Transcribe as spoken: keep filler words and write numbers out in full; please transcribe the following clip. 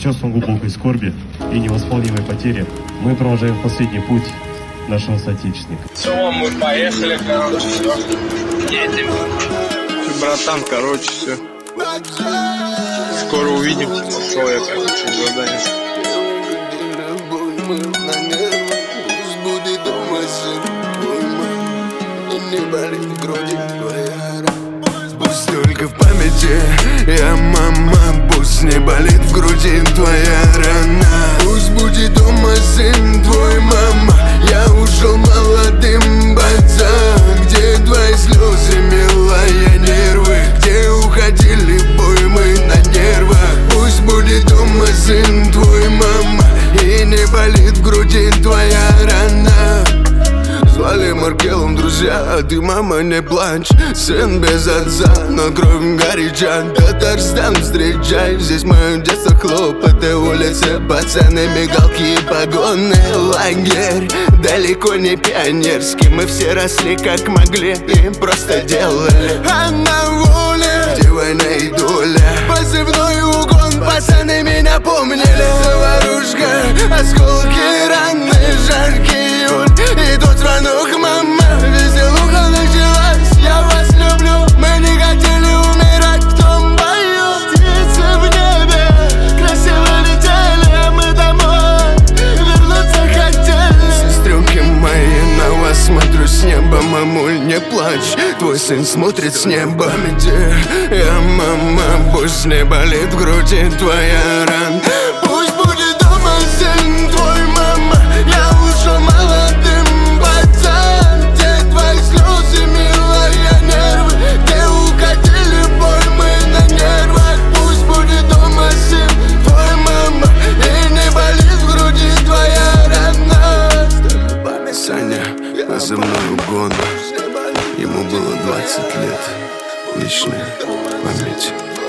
чувством глубокой скорби и невосполнимой потери мы провожаем последний путь нашего соотечественника. Все, мы поехали, короче, все. Едем. Братан, короче, все. Скоро увидимся. Пошел я, короче, задание. Пусть только в памяти я, мама, пусть не болит в груди твоя рана. Пусть будет дома сын твой, мама, я ушел молодым пацан. Где твои слезы, милая, нервы, где уходили в бой мы на нервах. Пусть будет дома сын твой, мама, и не болит в груди твоя рана. Звали Маркелом друзья, а ты, мама, не плачь. Сын без отца, но кровь горяча. Татарстан встречай, здесь мое детство, хлопоты, улицы, пацаны, мигалки и погоны. Лагерь далеко не пионерский, мы все росли как могли и просто делали. А на воле, где война и доля, позывной угон, пацаны меня помнили. Заварушка, осколки, раны, жаркий июль и тот звонок, мама, веселуха началась. Я вас люблю, мы не хотели умирать в том бою. Птицы в небе красиво летели, а мы домой вернуться хотели. Сестренки мои, на вас смотрю с неба, мамуль, не плачь, твой сын смотрит с неба. Я, мама, пусть не болит в груди твоя рана. Пусть будет дома сын твой, мама, я ушел молодым пацан. Где твои слезы, милая, нервы, где укатили в бой мы на нервах. Пусть будет дома сын твой, мама, и не болит в груди твоя рана. Саня, позывной угон, ему было двадцать лет, вечная память.